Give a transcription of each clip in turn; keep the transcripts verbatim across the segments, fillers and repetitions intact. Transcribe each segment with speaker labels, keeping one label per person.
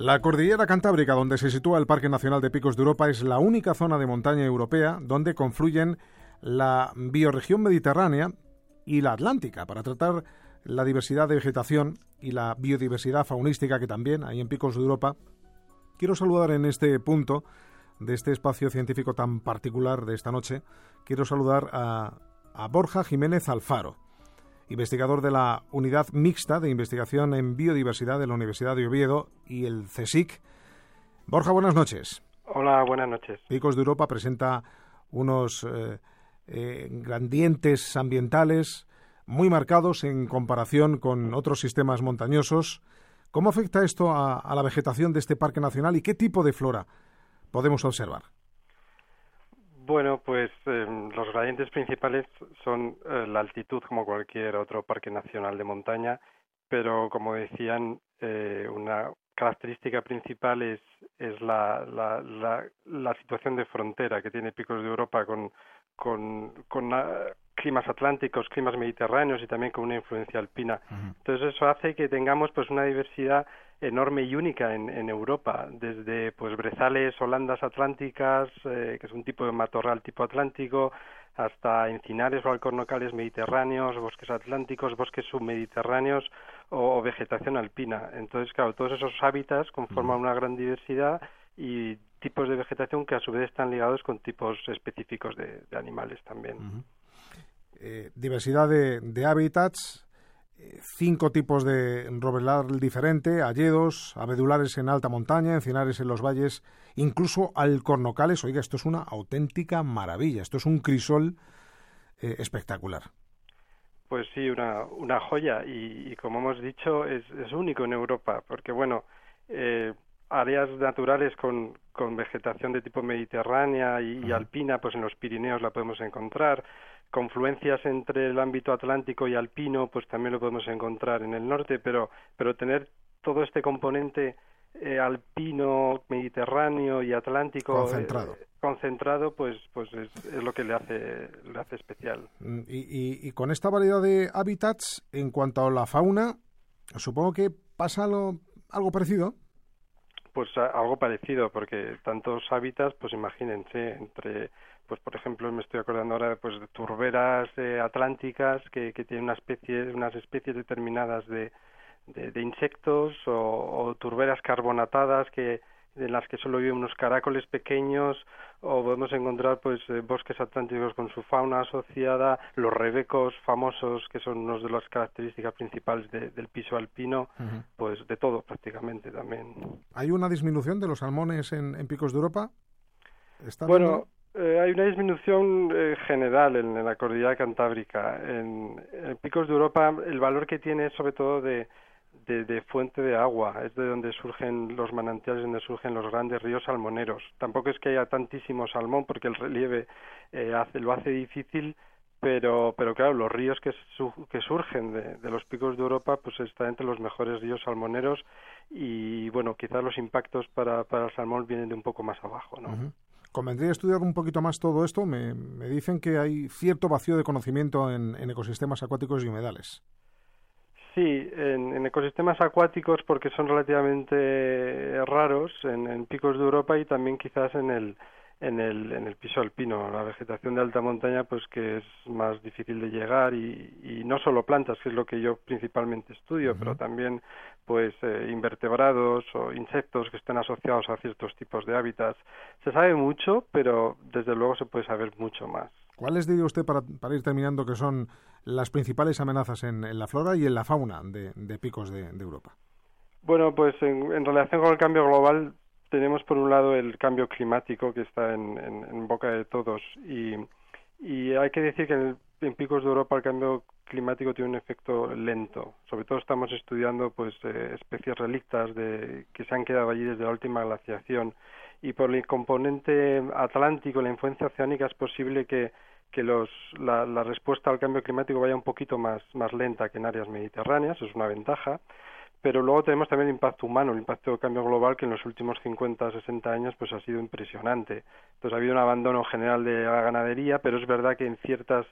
Speaker 1: La cordillera Cantábrica, donde se sitúa el Parque Nacional de Picos de Europa, es la única zona de montaña europea donde confluyen la bioregión mediterránea y la atlántica para tratar la diversidad de vegetación y la biodiversidad faunística que también hay en Picos de Europa. Quiero saludar en este punto de este espacio científico tan particular de esta noche, quiero saludar a, a Borja Jiménez Alfaro, investigador de la Unidad Mixta de Investigación en Biodiversidad de la Universidad de Oviedo y el CSIC. Borja, buenas noches.
Speaker 2: Hola, buenas noches.
Speaker 1: Picos de Europa presenta unos eh, eh, gradientes ambientales muy marcados en comparación con otros sistemas montañosos. ¿Cómo afecta esto a, a la vegetación de este parque nacional y qué tipo de flora podemos observar?
Speaker 2: Bueno, pues eh, los gradientes principales son eh, la altitud, como cualquier otro parque nacional de montaña, pero como decían, eh, una característica principal es, es la, la, la, la situación de frontera que tiene Picos de Europa con, con, con uh, climas atlánticos, climas mediterráneos y también con una influencia alpina. Uh-huh. Entonces eso hace que tengamos pues una diversidad enorme y única en, en Europa, desde pues brezales o landas atlánticas, eh, que es un tipo de matorral tipo atlántico, hasta encinares o alcornocales mediterráneos, bosques atlánticos, bosques submediterráneos o, o vegetación alpina. Entonces, claro, todos esos hábitats conforman una gran diversidad y tipos de vegetación que a su vez están ligados con tipos específicos de, de animales también.
Speaker 1: Uh-huh. Eh, diversidad de, de hábitats, cinco tipos de robledal diferente, hayedos, abedulares en alta montaña, encinares en los valles, incluso alcornocales. Oiga, esto es una auténtica maravilla, esto es un crisol eh, espectacular.
Speaker 2: Pues sí, una, una joya y, y como hemos dicho es, es único en Europa, porque bueno, eh, áreas naturales con, con vegetación de tipo mediterránea y, uh-huh. y alpina, pues en los Pirineos la podemos encontrar. Confluencias entre el ámbito atlántico y alpino, pues también lo podemos encontrar en el norte, pero pero tener todo este componente eh, alpino, mediterráneo y atlántico
Speaker 1: concentrado,
Speaker 2: eh, concentrado pues pues es, es lo que le hace le hace especial.
Speaker 1: Y, y, y con esta variedad de hábitats, en cuanto a la fauna, supongo que pasa lo, algo parecido.
Speaker 2: Pues a, algo parecido, porque tantos hábitats, pues imagínense, entre pues por ejemplo me estoy acordando ahora pues de turberas eh, atlánticas que, que tienen una especie, unas especies determinadas de, de, de insectos o, o turberas carbonatadas que en las que solo viven unos caracoles pequeños, o podemos encontrar pues eh, bosques atlánticos con su fauna asociada, los rebecos famosos que son unos de las características principales de, del piso alpino, uh-huh. pues de todo prácticamente también.
Speaker 1: ¿Hay una disminución de los salmones en, en Picos de Europa?
Speaker 2: Bueno,
Speaker 1: viendo?
Speaker 2: Eh, hay una disminución eh, general en, en la cordillera cantábrica. En, en Picos de Europa el valor que tiene es sobre todo de, de, de fuente de agua, es de donde surgen los manantiales, donde surgen los grandes ríos salmoneros. Tampoco es que haya tantísimo salmón porque el relieve eh, hace, lo hace difícil, pero pero claro, los ríos que, su, que surgen de, de los Picos de Europa pues están entre los mejores ríos salmoneros y bueno, quizás los impactos para, para el salmón vienen de un poco más abajo, ¿no?
Speaker 1: Uh-huh. Convendría estudiar un poquito más todo esto. Me, me dicen que hay cierto vacío de conocimiento en, en ecosistemas acuáticos y humedales.
Speaker 2: Sí, en, en ecosistemas acuáticos porque son relativamente raros en, en Picos de Europa y también quizás en el en el en el piso alpino, la vegetación de alta montaña pues que es más difícil de llegar y, y no solo plantas, que es lo que yo principalmente estudio, uh-huh. pero también pues eh, invertebrados o insectos que estén asociados a ciertos tipos de hábitats. Se sabe mucho, pero desde luego se puede saber mucho más.
Speaker 1: ¿Cuáles diría usted, para, para ir terminando, que son las principales amenazas en, en la flora y en la fauna de, de Picos de, de Europa?
Speaker 2: Bueno, pues en, en relación con el cambio global tenemos por un lado el cambio climático que está en, en, en boca de todos y, y hay que decir que en, el, en Picos de Europa el cambio climático tiene un efecto lento. Sobre todo estamos estudiando pues eh, especies relictas de, que se han quedado allí desde la última glaciación y por el componente atlántico, la influencia oceánica, es posible que, que los, la, la respuesta al cambio climático vaya un poquito más, más lenta que en áreas mediterráneas, es una ventaja. Pero luego tenemos también el impacto humano, el impacto del cambio global, que en los últimos cincuenta, sesenta años pues ha sido impresionante. Entonces ha habido un abandono general de la ganadería, pero es verdad que en ciertas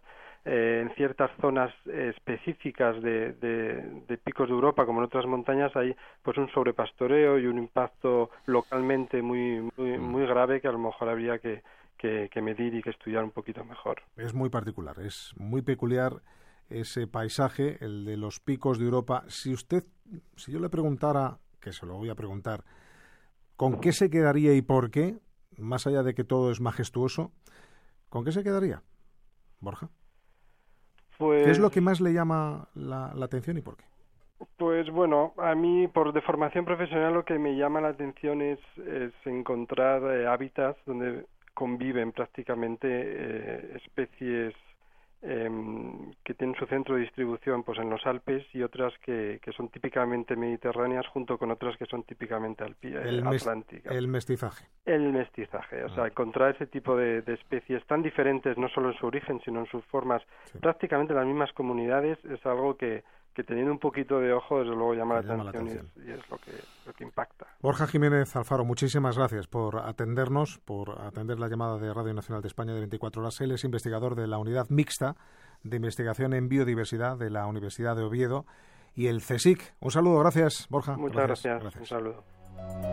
Speaker 2: eh, en ciertas zonas eh, específicas de, de, de Picos de Europa, como en otras montañas, hay pues un sobrepastoreo y un impacto localmente muy muy, muy grave que a lo mejor habría que, que, que medir y que estudiar un poquito mejor.
Speaker 1: Es muy particular, es muy peculiar ese paisaje, el de los Picos de Europa. Si usted, si yo le preguntara, que se lo voy a preguntar, ¿con qué se quedaría y por qué? Más allá de que todo es majestuoso, ¿con qué se quedaría, Borja?
Speaker 2: Pues,
Speaker 1: ¿Qué es lo que más le llama la, la atención y por qué?
Speaker 2: Pues bueno, a mí por de formación profesional lo que me llama la atención es, es encontrar eh, hábitats donde conviven prácticamente eh, especies eh, que tienen su centro de distribución pues en los Alpes y otras que, que son típicamente mediterráneas junto con otras que son típicamente alpi-
Speaker 1: El, mes,
Speaker 2: atlánticas.
Speaker 1: el mestizaje.
Speaker 2: El mestizaje, o sea, encontrar ese tipo de, de especies tan diferentes, no solo en su origen, sino en sus formas, sí. prácticamente las mismas comunidades, es algo que, que teniendo un poquito de ojo, desde luego llama, la, llama atención la atención y es, y es lo, que, lo que impacta.
Speaker 1: Borja Jiménez Alfaro, muchísimas gracias por atendernos, por atender la llamada de Radio Nacional de España de veinticuatro horas. Él es investigador de la Unidad Mixta de Investigación en Biodiversidad de la Universidad de Oviedo y el CSIC. Un saludo, gracias, Borja.
Speaker 2: Muchas gracias,
Speaker 1: gracias.
Speaker 2: gracias. Un saludo.